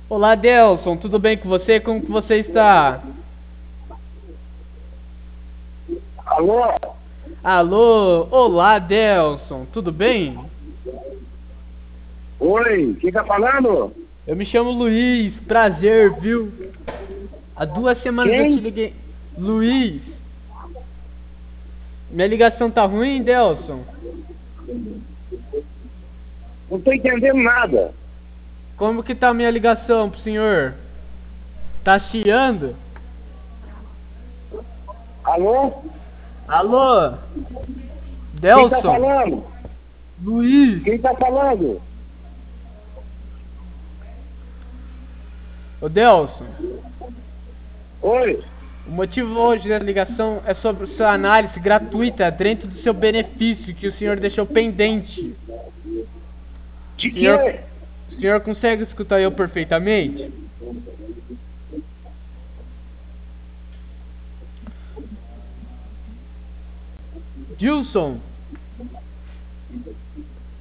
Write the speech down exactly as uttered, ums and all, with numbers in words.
Olá, Delson, tudo bem com você? Como que você está? Alô? Alô, olá, Delson, tudo bem? Oi, quem tá falando? Eu me chamo Luiz, prazer, viu? Há duas semanas eu te Quem? liguei. Luiz, minha ligação tá ruim, Delson? Não tô entendendo nada. Como que tá a minha ligação pro senhor? Tá chiando? Alô? Alô, Quem tá Delson, falando? Luiz. Quem tá falando? Ô, Delson, Oi? o motivo hoje da ligação é sobre sua análise gratuita dentro do seu benefício que o senhor deixou pendente. De O senhor, quê? o senhor consegue escutar eu perfeitamente? Gilson,